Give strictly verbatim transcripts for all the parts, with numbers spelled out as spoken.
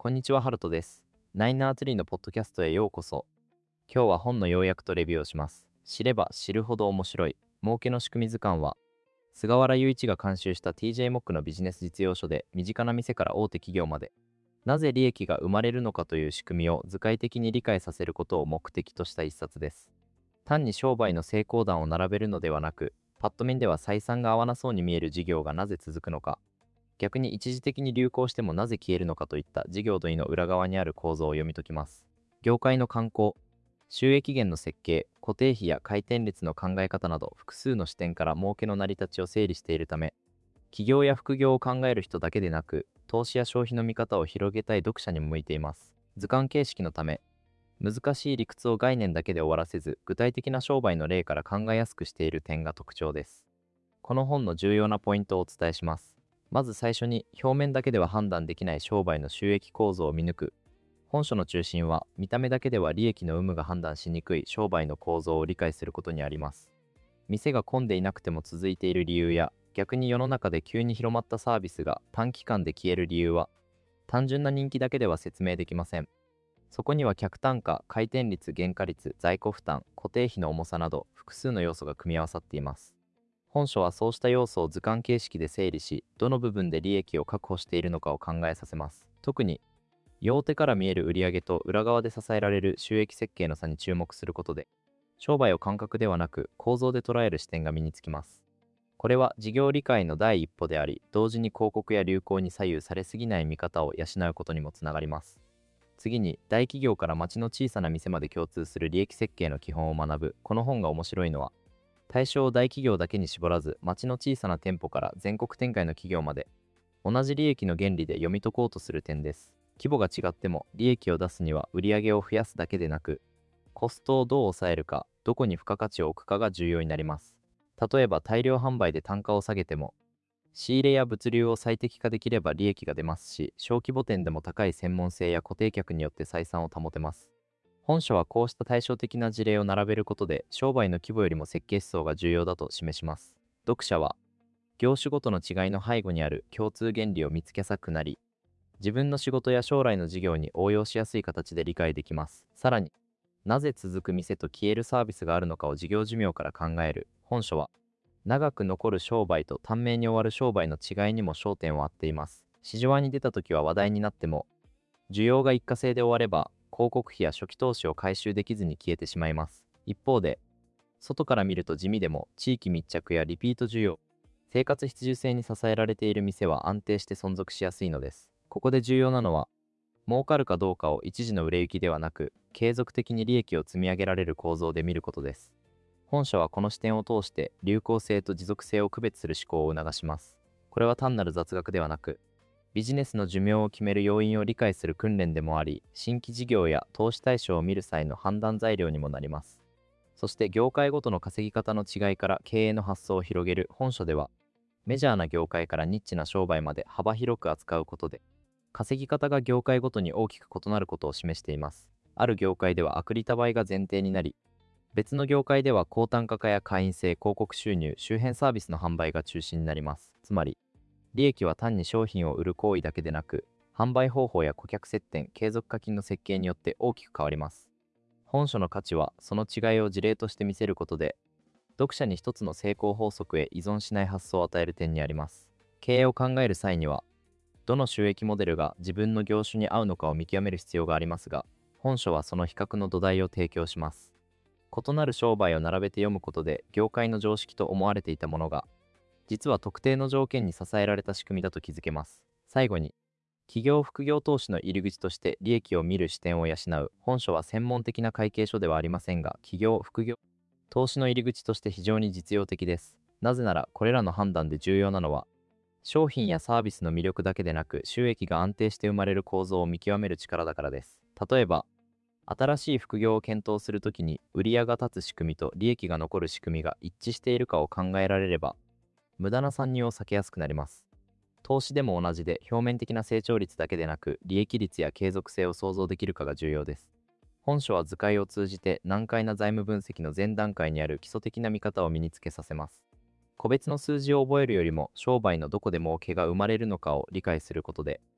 こんにちは、ハルトです。ナイナーツリーのポッドキャストへようこそ。今日は本の要約とレビューをします。知れば知るほど面白い。儲けの仕組み図鑑は、菅原雄一が監修した ティージェー モックのビジネス実用書で、身近な店から大手企業まで、なぜ利益が生まれるのかという仕組みを図解的に理解させることを目的とした一冊です。単に商売の成功談を並べるのではなく、パッと見では採算が合わなそうに見える事業がなぜ続くのか、逆に一時的に流行してもなぜ消えるのかといった事業と意の裏側にある構造を読み解きます。業界の慣行、収益源の設計、固定費や回転率の考え方など複数の視点から儲けの成り立ちを整理しているため、起業や副業を考える人だけでなく、投資や消費の見方を広げたい読者にも向いています。図鑑形式のため、難しい理屈を概念だけで終わらせず、具体的な商売の例から考えやすくしている点が特徴です。この本の重要なポイントをお伝えします。まず最初に、表面だけでは判断できない商売の収益構造を見抜く。本書の中心は、見た目だけでは利益の有無が判断しにくい商売の構造を理解することにあります。店が混んでいなくても続いている理由や、逆に世の中で急に広まったサービスが短期間で消える理由は、単純な人気だけでは説明できません。そこには客単価、回転率、原価率、在庫負担、固定費の重さなど複数の要素が組み合わさっています。本書はそうした要素を図鑑形式で整理し、どの部分で利益を確保しているのかを考えさせます。特に、両手から見える売上と裏側で支えられる収益設計の差に注目することで、商売を感覚ではなく構造で捉える視点が身につきます。これは事業理解の第一歩であり、同時に広告や流行に左右されすぎない見方を養うことにもつながります。次に、大企業から町の小さな店まで共通する利益設計の基本を学ぶ。この本が面白いのは、対象を大企業だけに絞らず、町の小さな店舗から全国展開の企業まで、同じ利益の原理で読み解こうとする点です。規模が違っても、利益を出すには売上を増やすだけでなく、コストをどう抑えるか、どこに付加価値を置くかが重要になります。例えば大量販売で単価を下げても、仕入れや物流を最適化できれば利益が出ますし、小規模店でも高い専門性や固定客によって採算を保てます。本書はこうした対照的な事例を並べることで、商売の規模よりも設計思想が重要だと示します。読者は、業種ごとの違いの背後にある共通原理を見つけやすくなり、自分の仕事や将来の事業に応用しやすい形で理解できます。さらに、なぜ続く店と消えるサービスがあるのかを事業寿命から考える。本書は、長く残る商売と短命に終わる商売の違いにも焦点を当てています。市場に出た時は話題になっても、需要が一過性で終われば、広告費や初期投資を回収できずに消えてしまいます。一方で、外から見ると地味でも地域密着やリピート需要、生活必需性に支えられている店は安定して存続しやすいのです。ここで重要なのは、儲かるかどうかを一時の売れ行きではなく、継続的に利益を積み上げられる構造で見ることです。本書はこの視点を通して流行性と持続性を区別する思考を促します。これは単なる雑学ではなく、ビジネスの寿命を決める要因を理解する訓練でもあり、新規事業や投資対象を見る際の判断材料にもなります。そして業界ごとの稼ぎ方の違いから経営の発想を広げる本書では、メジャーな業界からニッチな商売まで幅広く扱うことで、稼ぎ方が業界ごとに大きく異なることを示しています。ある業界では薄利多売が前提になり、別の業界では高単価化や会員制広告収入、周辺サービスの販売が中心になります。つまり、利益は単に商品を売る行為だけでなく、販売方法や顧客接点、継続課金の設計によって大きく変わります。本書の価値は、その違いを事例として見せることで、読者に一つの成功法則へ依存しない発想を与える点にあります。経営を考える際には、どの収益モデルが自分の業種に合うのかを見極める必要がありますが、本書はその比較の土台を提供します。異なる商売を並べて読むことで、業界の常識と思われていたものが、実は特定の条件に支えられた仕組みだと気づけます。最後に、企業副業投資の入り口として利益を見る視点を養う。本書は専門的な会計書ではありませんが、企業副業投資の入り口として非常に実用的です。なぜなら、これらの判断で重要なのは、商品やサービスの魅力だけでなく、収益が安定して生まれる構造を見極める力だからです。例えば、新しい副業を検討するときに、売上が立つ仕組みと利益が残る仕組みが一致しているかを考えられれば、無駄な参入を避けやすくなります。投資でも同じで、表面的な成長率だけでなく、利益率や継続性を想像できるかが重要です。本書は図解を通じて難解な財務分析の前段階にある基礎的な見方を身につけさせます。個別の数字を覚えるよりも、商売のどこで儲けが生まれるのかを理解することで、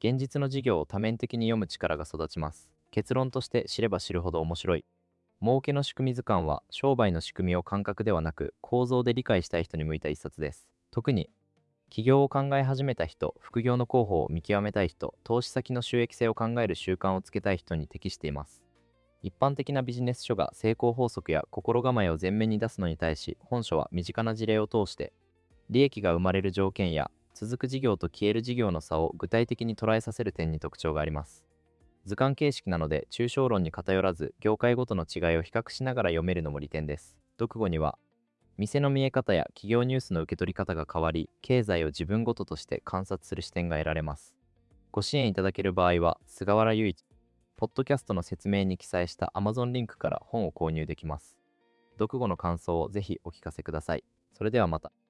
現実の事業を多面的に読む力が育ちます。結論として知れば知るほど面白い。儲けの仕組み図鑑は商売の仕組みを感覚ではなく構造で理解したい人に向いた一冊です。特に起業を考え始めた人、副業の候補を見極めたい人、投資先の収益性を考える習慣をつけたい人に適しています。一般的なビジネス書が成功法則や心構えを前面に出すのに対し、本書は身近な事例を通して利益が生まれる条件や続く事業と消える事業の差を具体的に捉えさせる点に特徴があります。図鑑形式なので抽象論に偏らず、業界ごとの違いを比較しながら読めるのも利点です。読後には店の見え方や企業ニュースの受け取り方が変わり、経済を自分ごととして観察する視点が得られます。ご支援いただける場合は、菅原雄一、ポッドキャストの説明に記載した Amazon リンクから本を購入できます。読後の感想をぜひお聞かせください。それではまた。